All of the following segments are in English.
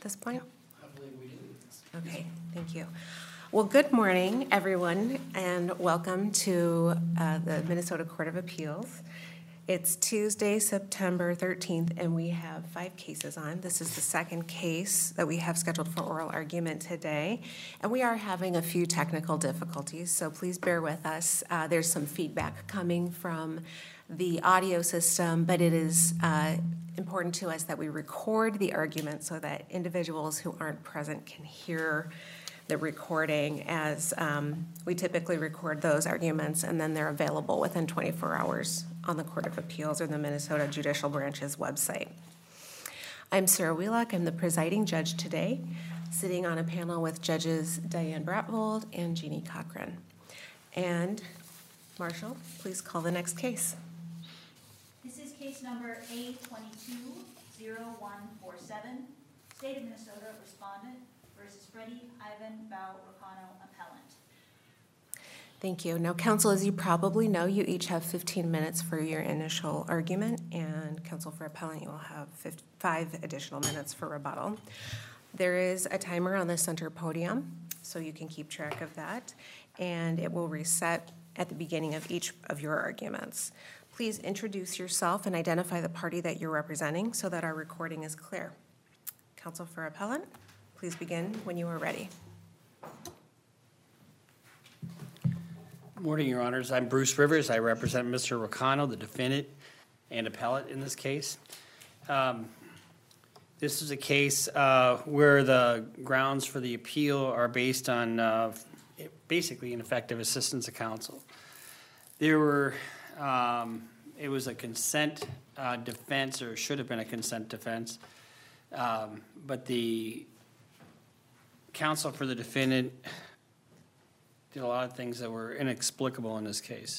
this point? I believe we do. Okay, thank you. Well, good morning, everyone, and welcome to the Minnesota Court of Appeals. It's Tuesday, September 13th, and we have 5 cases on. This is the second case that we have scheduled for oral argument today, and we are having a few technical difficulties, so please bear with us. There's some feedback coming from the audio system, but it is important to us that we record the argument so that individuals who aren't present can hear the recording, as we typically record those arguments and then they're available within 24 hours on the Court of Appeals or the Minnesota Judicial Branch's website. I'm Sarah Wheelock. I'm the presiding judge today, sitting on a panel with Judges Diane Bratvold and Jeannie Cochran. And Marshall, please call the next case. This is case number A22-0147, State of Minnesota Respondent versus Freddie Ivan Bao-Rocano Appellant. Thank you. Now, counsel, as you probably know, you each have 15 minutes for your initial argument, and counsel for appellant, you will have 5 additional minutes for rebuttal. There is a timer on the center podium, so you can keep track of that, and it will reset at the beginning of each of your arguments. Please introduce yourself and identify the party that you're representing so that our recording is clear. Counsel for appellant, please begin when you are ready. Good morning, Your Honors. I'm Bruce Rivers. I represent Mr. Rocano, the defendant and appellate in this case. This is a case where the grounds for the appeal are based on basically ineffective assistance of counsel. There were, it was a consent defense, or should have been a consent defense, but the counsel for the defendant did a lot of things that were inexplicable in this case.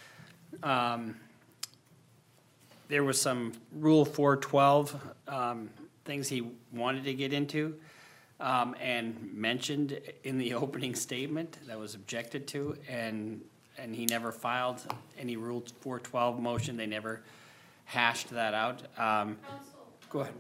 There was some Rule 412 things he wanted to get into and mentioned in the opening statement that was objected to, and he never filed any Rule 412 motion. They never hashed that out. Go ahead.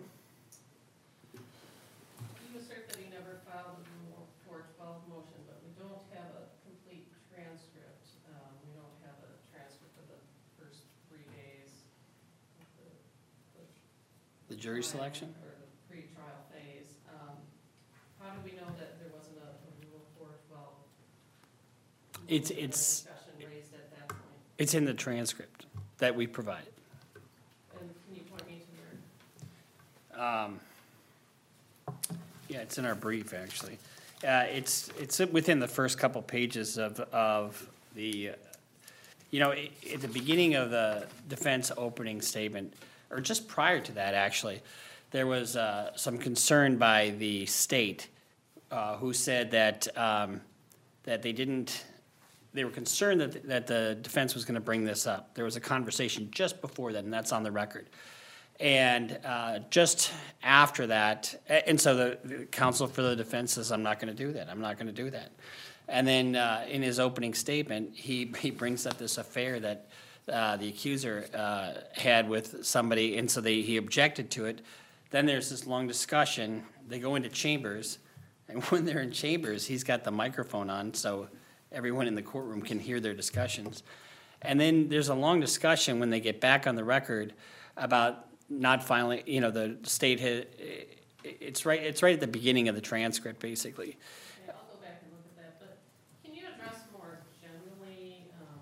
You assert that he never filed a Rule 412 motion, but we don't have a complete transcript. We don't have a transcript of the first 3 days of The jury selection? Or the pre-trial phase. How do we know that there wasn't a Rule 412 discussion raised at that point? It's in the transcript that we provided. And can you point me to where? Yeah, it's in our brief, actually. It's within the first couple pages of the, at the beginning of the defense opening statement, or just prior to that, actually, there was some concern by the state who said that they were concerned that the defense was going to bring this up. There was a conversation just before that, and that's on the record. And just after that, and so the counsel for the defense says, I'm not going to do that. I'm not going to do that. And then in his opening statement, he brings up this affair that the accuser had with somebody, and so he objected to it. Then there's this long discussion. They go into chambers, and when they're in chambers, he's got the microphone on, so everyone in the courtroom can hear their discussions. And then there's a long discussion when they get back on the record about not filing, the state had, it's right at the beginning of the transcript, basically. Okay, I'll go back and look at that, but can you address more generally,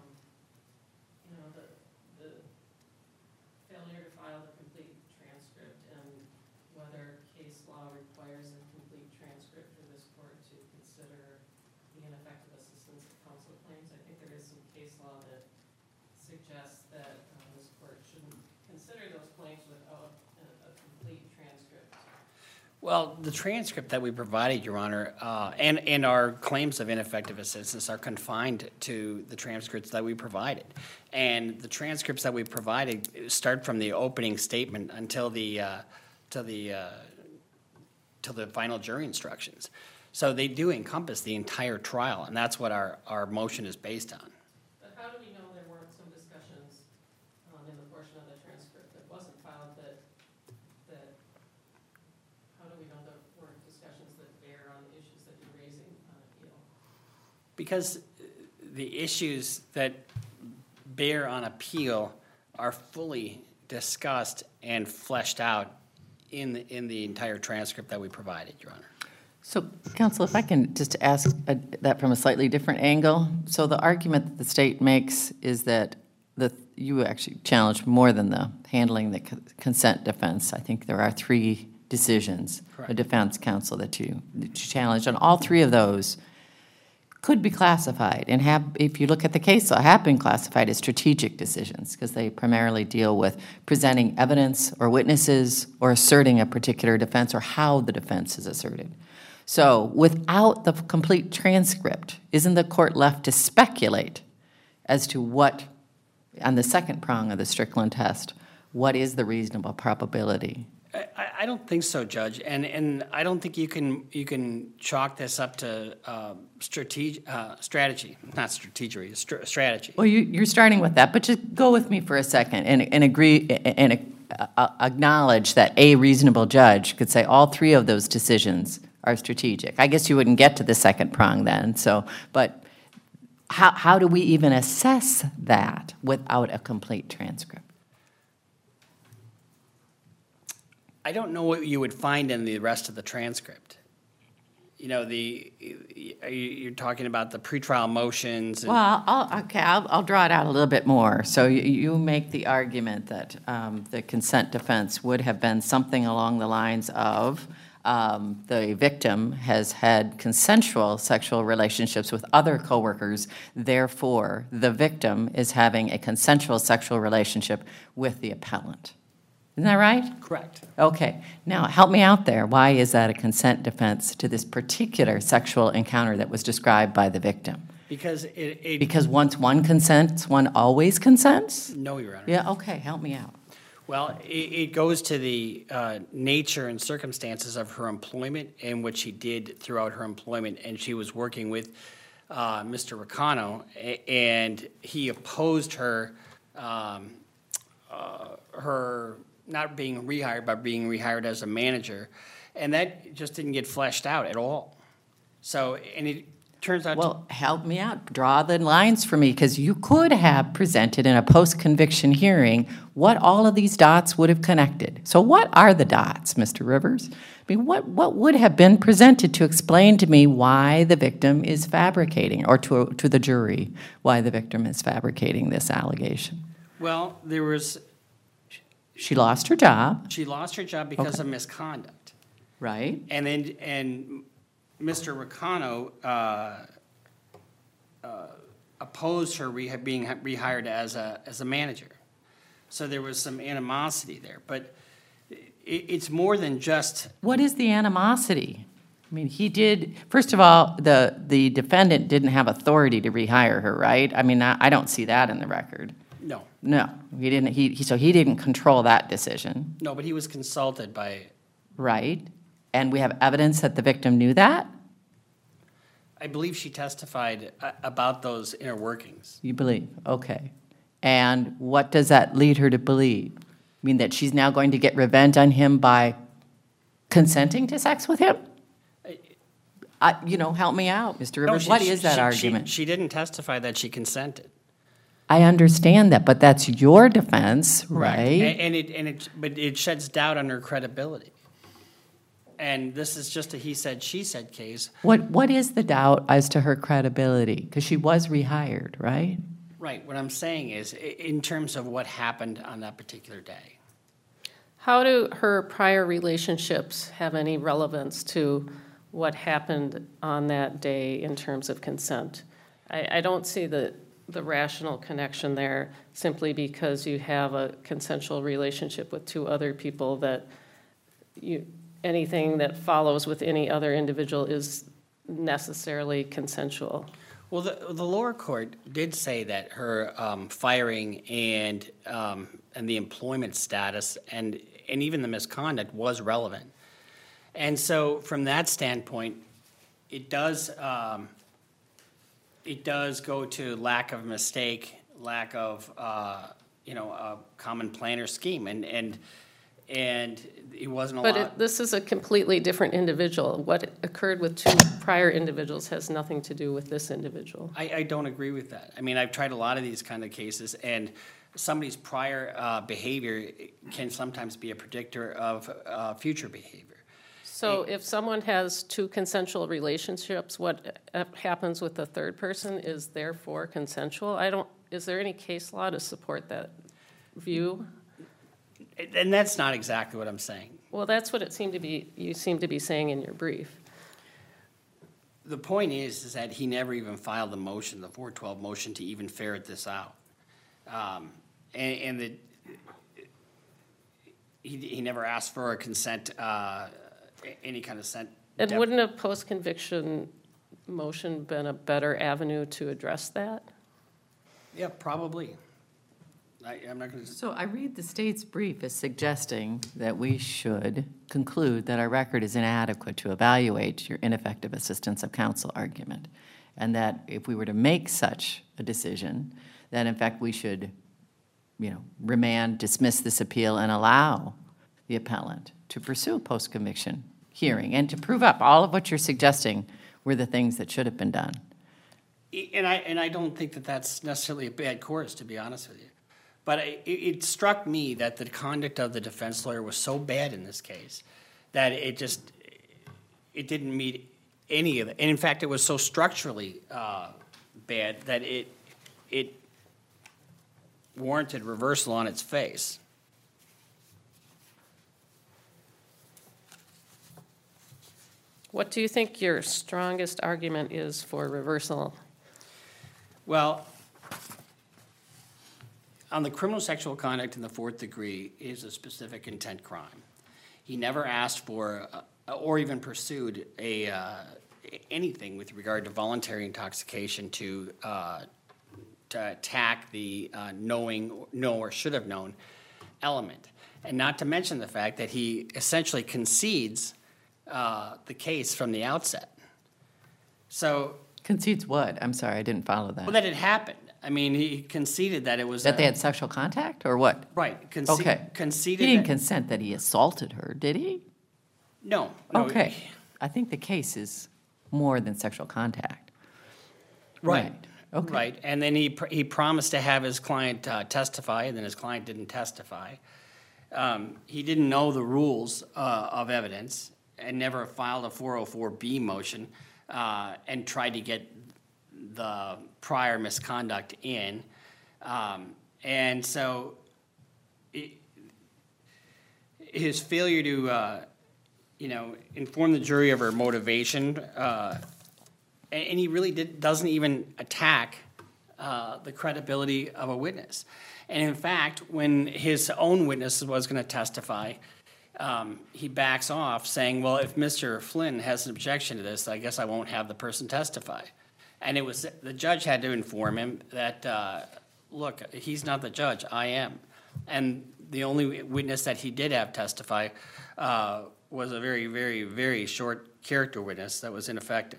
the failure to file the complete transcript and whether case law requires a complete transcript for this court to consider the ineffective assistance of counsel claims? I think there is some case law that suggests that this court shouldn't consider those claims without a complete transcript. Well, the transcript that we provided, Your Honor, and our claims of ineffective assistance are confined to the transcripts that we provided. And the transcripts that we provided start from the opening statement until the final jury instructions. So they do encompass the entire trial, and that's what our motion is based on. But how do we know there weren't some discussions in the portion of the transcript that wasn't filed that how do we know there weren't Because the issues that bear on appeal are fully discussed and fleshed out in the entire transcript that we provided, Your Honor. So, counsel, if I can just ask that from a slightly different angle. So the argument that the state makes is that you actually challenged more than the handling the consent defense. I think there are 3 decisions, Correct. the defense counsel that you challenged, and all 3 of those could be classified and have, if you look at the case law, have been classified as strategic decisions because they primarily deal with presenting evidence or witnesses or asserting a particular defense or how the defense is asserted. So without the complete transcript, isn't the court left to speculate as to what, on the second prong of the Strickland test, what is the reasonable probability? I don't think so, Judge, and I don't think you can chalk this up to strategy, not strategy, strategy. Well, you're starting with that, but just go with me for a second and agree and acknowledge that a reasonable judge could say all 3 of those decisions are strategic. I guess you wouldn't get to the second prong then. So, but how do we even assess that without a complete transcript? I don't know what you would find in the rest of the transcript. You know, you're talking about the pretrial motions. And Well, I'll draw it out a little bit more. So you make the argument that the consent defense would have been something along the lines of the victim has had consensual sexual relationships with other coworkers, therefore the victim is having a consensual sexual relationship with the appellant. Isn't that right? Correct. Okay. Now, help me out there. Why is that a consent defense to this particular sexual encounter that was described by the victim? Because Because once one consents, one always consents? No, Your Honor. Yeah, okay, help me out. Well, it goes to the nature and circumstances of her employment and what she did throughout her employment. And she was working with Mr. Ricano, and he opposed her, her not being rehired, but being rehired as a manager. And that just didn't get fleshed out at all. So, and it turns out Well, help me out. Draw the lines for me, because you could have presented in a post-conviction hearing what all of these dots would have connected. So what are the dots, Mr. Rivers? I mean, what would have been presented to explain to me why the victim is fabricating, or to the jury, why the victim is fabricating this allegation? well, there was, She lost her job, she lost her job because of misconduct. right? And then, and Mr. Ricano opposed her being rehired as a manager. So there was some animosity there. But it's more than just, What is the animosity? I mean, he did, first of all, the defendant didn't have authority to rehire her, right? I mean, I don't see that in the record. no, No, he didn't, so he didn't control that decision, no, but he was consulted by, right? And we have evidence that the victim knew that? I believe she testified about those inner workings. You believe, okay. And what does that lead her to believe? I mean, that she's now going to get revenge on him by consenting to sex with him? Help me out, Mr. No, Rivers. she- What is that she- argument? She didn't testify that she consented. I understand that, but that's your defense, right? But it sheds doubt on her credibility. And this is just a he said, she said case. What is the doubt as to her credibility? Because she was rehired, right? Right, what I'm saying is, in terms of what happened on that particular day. How do her prior relationships have any relevance to what happened on that day in terms of consent? I don't see the rational connection there simply because you have a consensual relationship with 2 other people, that anything that follows with any other individual is necessarily consensual. Well, the lower court did say that her firing and the employment status and even the misconduct was relevant. And so from that standpoint, it does go to lack of mistake, lack of a common plan or scheme, and and he wasn't But allowed. this is a completely different individual. What occurred with two prior individuals has nothing to do with this individual. I don't agree with that. I mean, I've tried a lot of these kind of cases, and somebody's prior behavior can sometimes be a predictor of future behavior. So if someone has two consensual relationships, what happens with the third person is therefore consensual? Is there any case law to support that view? And that's not exactly what I'm saying. Well, that's what you seem to be saying in your brief. The point is that he never even filed the motion, the 412 motion, to even ferret this out. He never asked for a consent, any kind of consent. And wouldn't a post-conviction motion been a better avenue to address that? Yeah, probably. I'm not going to. So I read the state's brief as suggesting that we should conclude that our record is inadequate to evaluate your ineffective assistance of counsel argument, and that if we were to make such a decision, that in fact we should, remand, dismiss this appeal, and allow the appellant to pursue a post-conviction hearing and to prove up all of what you're suggesting were the things that should have been done. And I don't think that that's necessarily a bad course, to be honest with you. But it struck me that the conduct of the defense lawyer was so bad in this case that it didn't meet any of it. And in fact, it was so structurally bad that it warranted reversal on its face. What do you think your strongest argument is for reversal? Well, on the criminal sexual conduct in the fourth degree is a specific intent crime. He never asked for or even pursued anything with regard to voluntary intoxication to attack the know or should have known element. And not to mention the fact that he essentially concedes the case from the outset. So. Concedes what? I'm sorry, I didn't follow that. Well, that it happened. I mean, he conceded that it was. That they had sexual contact, or what? Right. Okay. Conceded. He didn't consent that he assaulted her, did he? No. Okay. I think the case is more than sexual contact. Right. Okay. Right. And then he promised to have his client testify, and then his client didn't testify. He didn't know the rules of evidence and never filed a 404B motion and tried to get the prior misconduct in. And so his failure to, inform the jury of her motivation, and he really doesn't even attack the credibility of a witness. And in fact, when his own witness was going to testify, he backs off saying, well, if Mr. Flynn has an objection to this, I guess I won't have the person testify. And the judge had to inform him that, look, he's not the judge, I am. And the only witness that he did have testify was a very, very, very short character witness that was ineffective.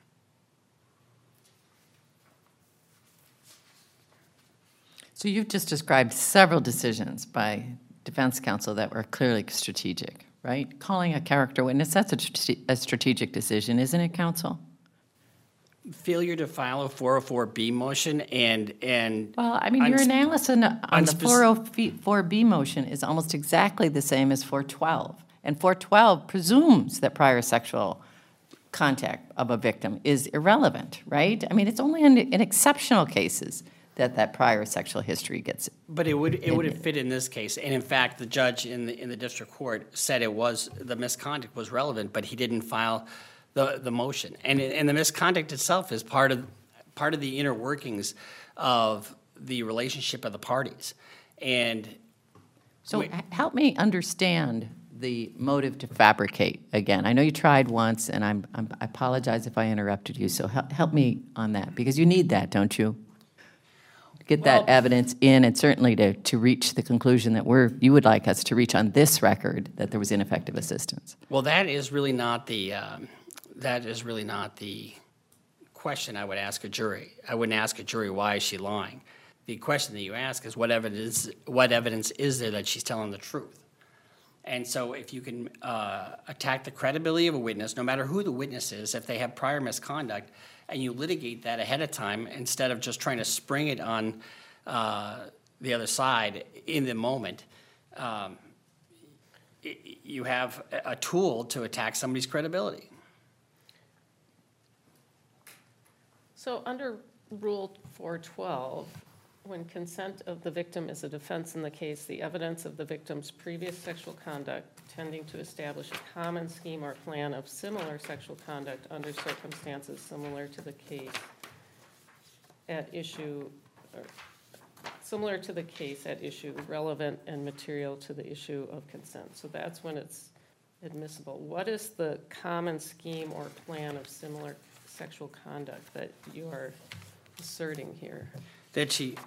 So you've just described several decisions by defense counsel that were clearly strategic, right? Calling a character witness, that's a strategic decision, isn't it, counsel? Failure to file a 404B motion and Well, I mean, your analysis on the 404B motion is almost exactly the same as 412. And 412 presumes that prior sexual contact of a victim is irrelevant, right? I mean, it's only in exceptional cases that prior sexual history gets. But it would have fit in this case. And in fact, the judge in the district court said the misconduct was relevant, but he didn't file the motion. And the misconduct itself is part of the inner workings of the relationship of the parties. And so help me understand the motive to fabricate again. I know you tried once, and I apologize if I interrupted you. So help me on that, because you need that, don't you? Get that evidence in, and certainly to reach the conclusion that you would like us to reach on this record, that there was ineffective assistance. Well, that is really not the question I would ask a jury. I wouldn't ask a jury, why is she lying? The question that you ask is what evidence is there that she's telling the truth? And so if you can attack the credibility of a witness, no matter who the witness is, if they have prior misconduct, and you litigate that ahead of time instead of just trying to spring it on the other side in the moment, you have a tool to attack somebody's credibility. So under Rule 412, when consent of the victim is a defense in the case, the evidence of the victim's previous sexual conduct tending to establish a common scheme or plan of similar sexual conduct under circumstances similar to the case at issue, relevant and material to the issue of consent. So that's when it's admissible. What is the common scheme or plan of similar sexual conduct that you are asserting here? That she,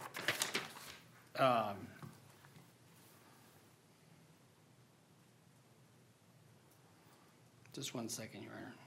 just one second, Your Honor.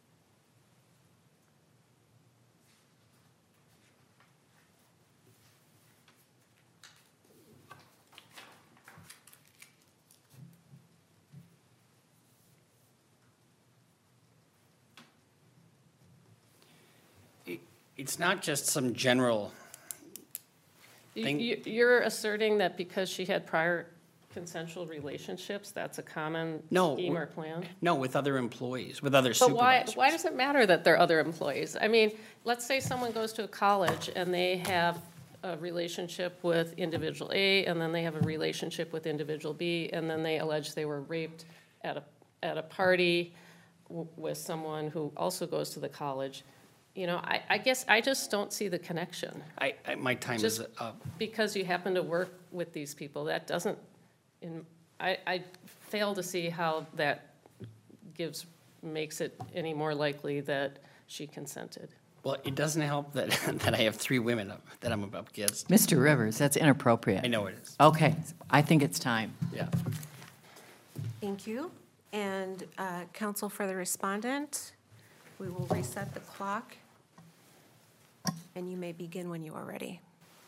It's not just some general thing. You're asserting that because she had prior consensual relationships, that's a common No, scheme or plan? No, with other employees, with other But supervisors. why does it matter that they're other employees? I mean, let's say someone goes to a college and they have a relationship with individual A, and then they have a relationship with individual B, and then they allege they were raped at a party with someone who also goes to the college. You know, I guess I just don't see the connection. My time is Just up. because you happen to work with these people, that doesn't, I fail to see how that makes it any more likely that she consented. Well, it doesn't help that, that I have 3 women that I'm up against. Mr. Rivers, that's inappropriate. I know it is, Okay, I think it's time. yeah. Thank you. And counsel for the respondent, we will reset the clock, and you may begin when you are ready.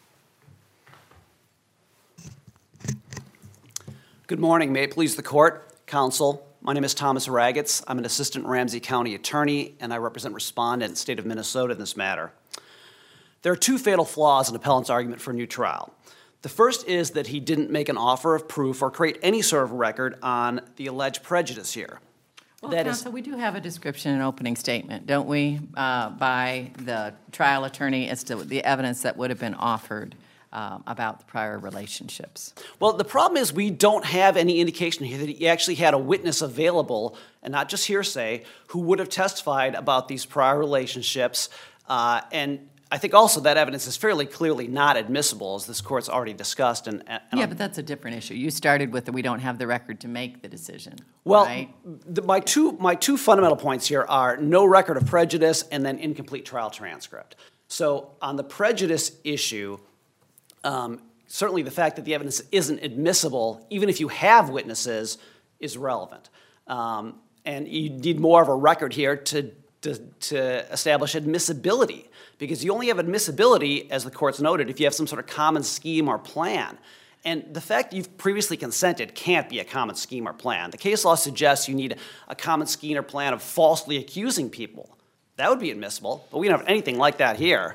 Good morning. May it please the court, counsel. My name is Thomas Ragatz. I'm an assistant Ramsey County attorney, and I represent respondent in the state of Minnesota in this matter. There are 2 fatal flaws in appellant's argument for a new trial. The first is that he didn't make an offer of proof or create any sort of record on the alleged prejudice here. Well, That is- counsel, we do have a description and opening statement, don't we, by the trial attorney as to the evidence that would have been offered about the prior relationships. Well, the problem is we don't have any indication here that he actually had a witness available, and not just hearsay, who would have testified about these prior relationships. And I think also that evidence is fairly clearly not admissible, as this court's already discussed. Yeah, but that's a different issue. You started with that we don't have the record to make the decision, Well, right? my two fundamental points here are no record of prejudice and then incomplete trial transcript. So on the prejudice issue, certainly the fact that the evidence isn't admissible, even if you have witnesses, is relevant. And you need more of a record here to establish admissibility, because you only have admissibility, as the court's noted, if you have some sort of common scheme or plan. And the fact that you've previously consented can't be a common scheme or plan. The case law suggests you need a common scheme or plan of falsely accusing people. That would be admissible, but we don't have anything like that here.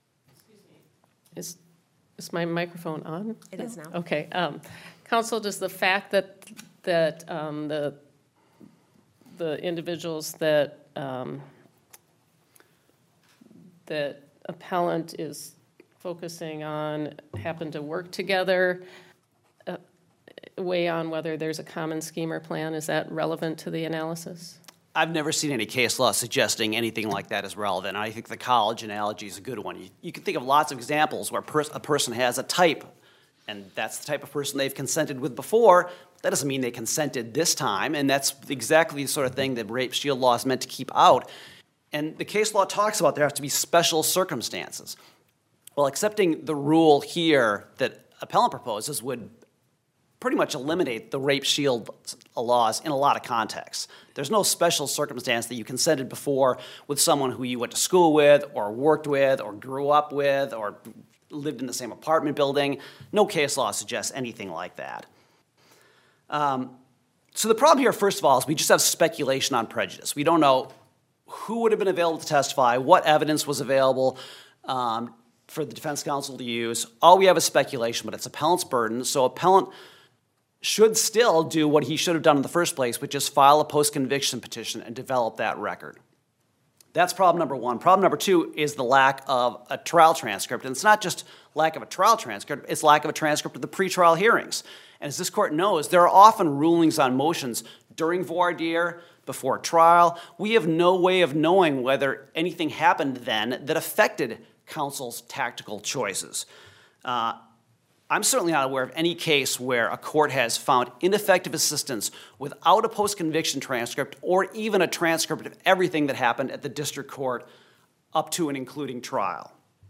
Is my microphone on? It is now. Okay. Counsel, does the fact that the individuals that that appellant is focusing on happen to work together weigh on whether there's a common scheme or plan? Is that relevant to the analysis? I've never seen any case law suggesting anything like that is relevant. I think the college analogy is a good one. You can think of lots of examples where a person has a type, and that's the type of person they've consented with before. That doesn't mean they consented this time, and that's exactly the sort of thing that rape shield law is meant to keep out. And the case law talks about there have to be special circumstances. Well, accepting the rule here that appellant proposes would pretty much eliminate the rape shield laws in a lot of contexts. There's no special circumstance that you consented before with someone who you went to school with or worked with or grew up with or lived in the same apartment building. No case law suggests anything like that. So the problem here, first of all, is we just have speculation on prejudice. We don't know who would have been available to testify, what evidence was available for the defense counsel to use. All we have is speculation, but it's appellant's burden. So appellant should still do what he should have done in the first place, which is file a post-conviction petition and develop that record. That's problem number one. Problem number two is the lack of a trial transcript. And it's not just lack of a trial transcript, it's lack of a transcript of the pretrial hearings. And as this court knows, there are often rulings on motions during voir dire, before trial. We have no way of knowing whether anything happened then that affected counsel's tactical choices. I'm certainly not aware of any case where a court has found ineffective assistance without a post-conviction transcript or even a transcript of everything that happened at the district court up to and including trial.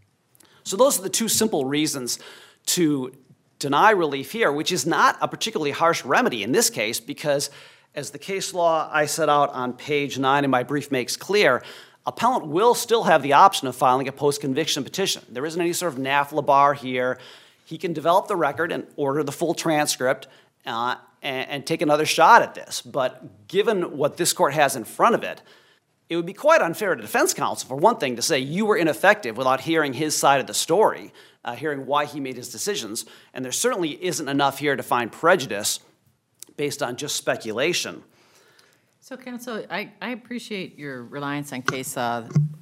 So those are the two simple reasons to deny relief here, which is not a particularly harsh remedy in this case because, as the case law I set out on page 9 in my brief makes clear, appellant will still have the option of filing a post-conviction petition. There isn't any sort of NAFLA bar here. He can develop the record and order the full transcript and take another shot at this. But given what this court has in front of it, it would be quite unfair to defense counsel, for one thing, to say you were ineffective without hearing his side of the story, hearing why he made his decisions. And there certainly isn't enough here to find prejudice based on just speculation. So, counsel, I appreciate your reliance on case law,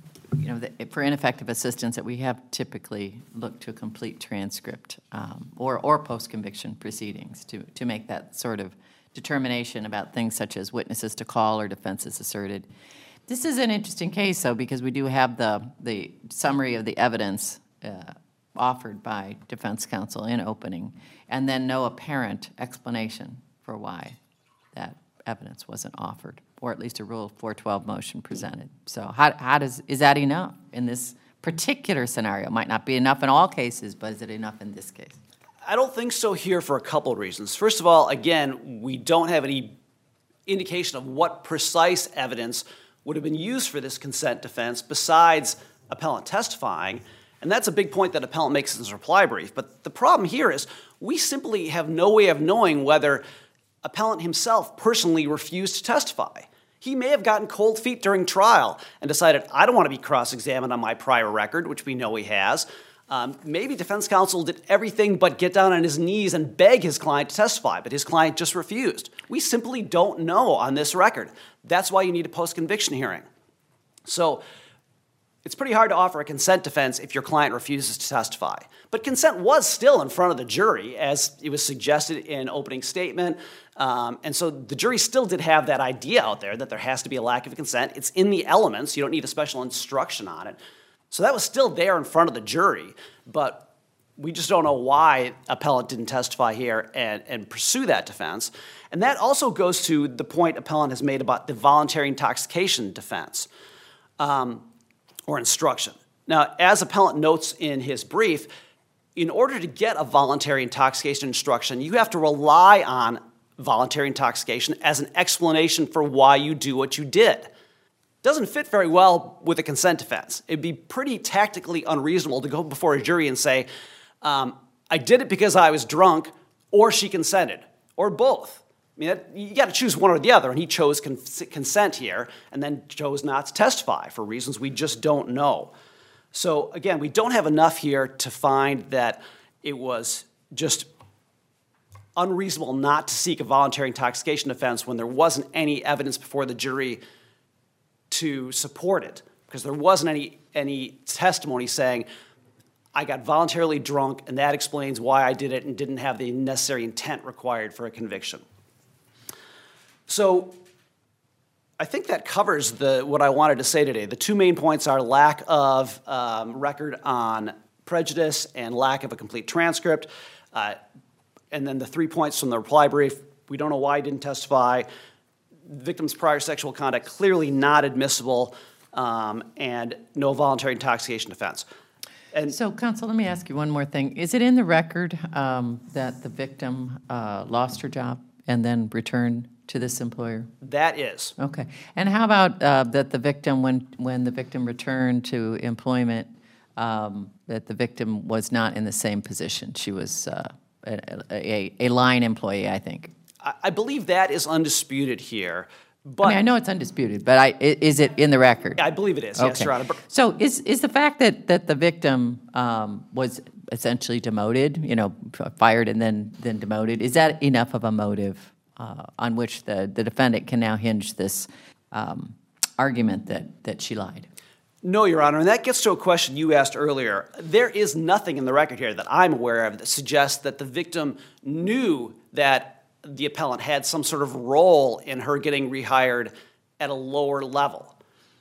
for ineffective assistance that we have typically looked to a complete transcript or post-conviction proceedings to make that sort of determination about things such as witnesses to call or defenses asserted. This is an interesting case, though, because we do have the summary of the evidence offered by defense counsel in opening, and then no apparent explanation for why that evidence wasn't offered, or at least a Rule 412 motion presented. So is that enough in this particular scenario? It might not be enough in all cases, but is it enough in this case? I don't think so here for a couple of reasons. First of all, again, we don't have any indication of what precise evidence would have been used for this consent defense besides appellant testifying, and that's a big point that appellant makes in his reply brief. But the problem here is we simply have no way of knowing whether appellant himself personally refused to testify. He may have gotten cold feet during trial and decided, I don't want to be cross-examined on my prior record, which we know he has. Maybe defense counsel did everything but get down on his knees and beg his client to testify, but his client just refused. We simply don't know on this record. That's why you need a post-conviction hearing. So it's pretty hard to offer a consent defense if your client refuses to testify. But consent was still in front of the jury, as it was suggested in opening statement. And so the jury still did have that idea out there that there has to be a lack of consent. It's in the elements. You don't need a special instruction on it. So that was still there in front of the jury. But we just don't know why appellant didn't testify here and pursue that defense. And that also goes to the point appellant has made about the voluntary intoxication defense. Or instruction. Now, as appellant notes in his brief, in order to get a voluntary intoxication instruction, you have to rely on voluntary intoxication as an explanation for why you do what you did. Doesn't fit very well with a consent defense. It'd be pretty tactically unreasonable to go before a jury and say, I did it because I was drunk, or she consented, or both. I mean, you got to choose one or the other, and he chose consent here and then chose not to testify for reasons we just don't know. So, again, we don't have enough here to find that it was just unreasonable not to seek a voluntary intoxication defense when there wasn't any evidence before the jury to support it, because there wasn't any testimony saying, I got voluntarily drunk, and that explains why I did it and didn't have the necessary intent required for a conviction. So I think that covers what I wanted to say today. The two main points are lack of record on prejudice and lack of a complete transcript. And then the 3 points from the reply brief: we don't know why he didn't testify, victim's prior sexual conduct clearly not admissible, and no voluntary intoxication defense. And so, counsel, let me ask you one more thing. Is it in the record that the victim lost her job and then returned to this employer? that is. Okay. And how about that the victim, when the victim returned to employment, that the victim was not in the same position? She was a line employee, I think. I believe that is undisputed here, but. I mean, I know it's undisputed, but is it in the record? I believe it is, yes, Okay. Your Honor. But So is the fact that the victim was essentially demoted, fired and then demoted, is that enough of a motive on which the defendant can now hinge this argument that she lied? No, Your Honor, and that gets to a question you asked earlier. There is nothing in the record here that I'm aware of that suggests that the victim knew that the appellant had some sort of role in her getting rehired at a lower level.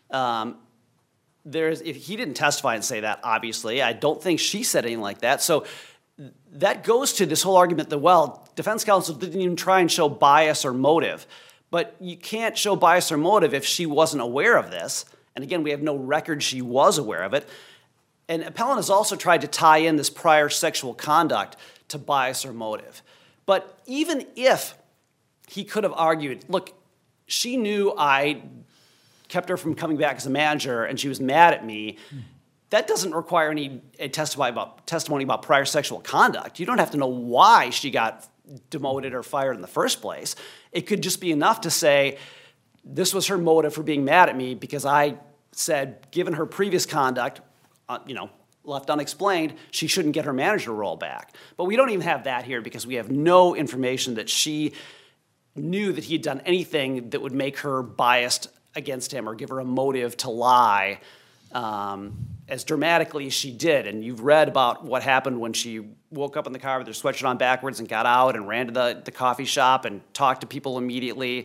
If he didn't testify and say that, obviously, I don't think she said anything like that. So that goes to this whole argument that, well, defense counsel didn't even try and show bias or motive. But you can't show bias or motive if she wasn't aware of this. And again, we have no record she was aware of it. And appellant has also tried to tie in this prior sexual conduct to bias or motive. But even if he could have argued, look, she knew I kept her from coming back as a manager and she was mad at me, that doesn't require any testimony about prior sexual conduct. You don't have to know why she got demoted or fired in the first place. It could just be enough to say, this was her motive for being mad at me because I said, given her previous conduct, left unexplained, she shouldn't get her manager role back. But we don't even have that here because we have no information that she knew that he had done anything that would make her biased against him or give her a motive to lie as dramatically as she did. And you've read about what happened when she woke up in the car with her sweatshirt on backwards and got out and ran to the coffee shop and talked to people immediately.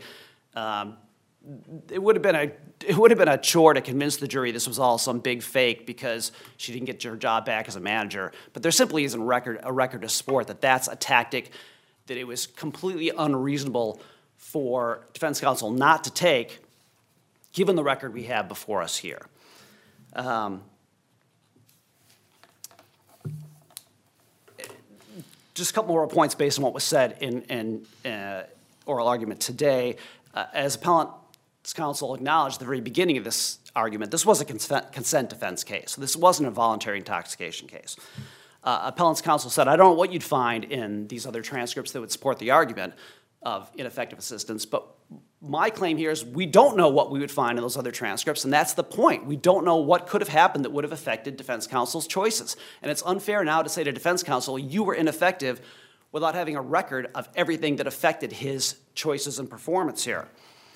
It would have been a chore to convince the jury this was all some big fake because she didn't get her job back as a manager. But there simply isn't a record to support that that's a tactic that it was completely unreasonable for defense counsel not to take, given the record we have before us here. Just a couple more points based on what was said in oral argument today. As appellant's counsel acknowledged at the very beginning of this argument, this was a consent defense case. This wasn't a voluntary intoxication case. Appellant's counsel said, I don't know what you'd find in these other transcripts that would support the argument of ineffective assistance, but my claim here is we don't know what we would find in those other transcripts, and that's the point. We don't know what could have happened that would have affected defense counsel's choices. And it's unfair now to say to defense counsel, you were ineffective without having a record of everything that affected his choices and performance here.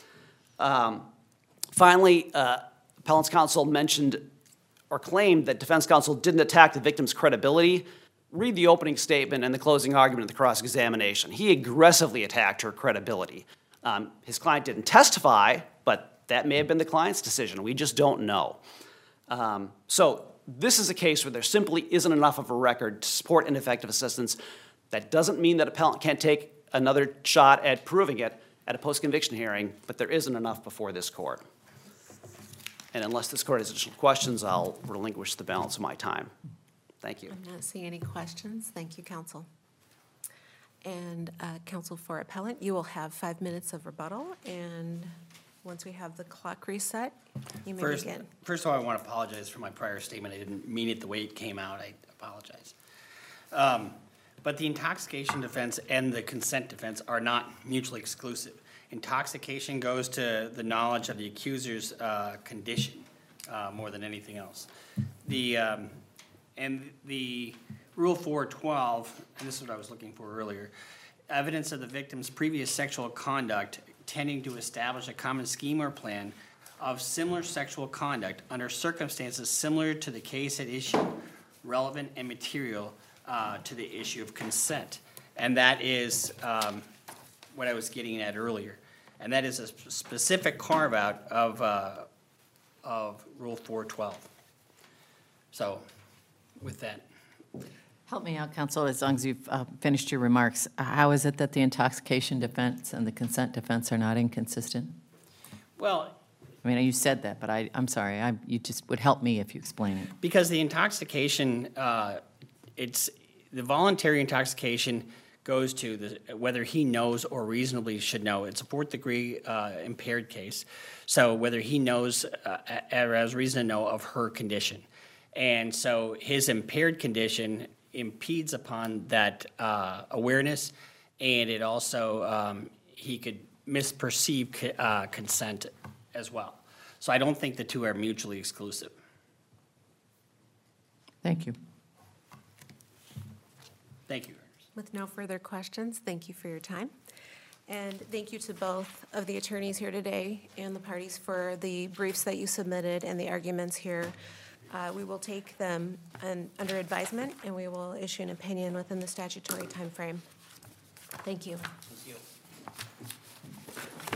Finally, appellant's counsel mentioned or claimed that defense counsel didn't attack the victim's credibility. Read the opening statement and the closing argument of the cross-examination. He aggressively attacked her credibility. His client didn't testify, but that may have been the client's decision. We just don't know. So this is a case where there simply isn't enough of a record to support ineffective assistance. That doesn't mean that appellant can't take another shot at proving it at a post-conviction hearing, but there isn't enough before this court. And unless this court has additional questions, I'll relinquish the balance of my time. Thank you. I'm not seeing any questions. Thank you, counsel. And counsel for appellant, you will have 5 minutes of rebuttal, and once we have the clock reset, you may begin. First of all, I want to apologize for my prior statement. I didn't mean it the way it came out. I apologize. But the intoxication defense and the consent defense are not mutually exclusive. Intoxication goes to the knowledge of the accuser's condition more than anything else. And the Rule 412, and this is what I was looking for earlier, evidence of the victim's previous sexual conduct tending to establish a common scheme or plan of similar sexual conduct under circumstances similar to the case at issue, relevant and material to the issue of consent. And that is what I was getting at earlier. And that is a specific carve-out of Rule 412. So, with that. Help me out, counsel, as long as you've finished your remarks. How is it that the intoxication defense and the consent defense are not inconsistent? Well, I mean, you said that, but I'm sorry. You just would help me if you explain it. because the intoxication, it's the voluntary intoxication goes to whether he knows or reasonably should know. It's a fourth-degree impaired case, so whether he knows or has reason to know of her condition. And so his impaired condition impedes upon that awareness and it also, he could misperceive consent as well. So I don't think the two are mutually exclusive. Thank you. Thank you. With no further questions, thank you for your time. And thank you to both of the attorneys here today and the parties for the briefs that you submitted and the arguments here. We will take them under advisement, and we will issue an opinion within the statutory timeframe. Thank you. Thank you.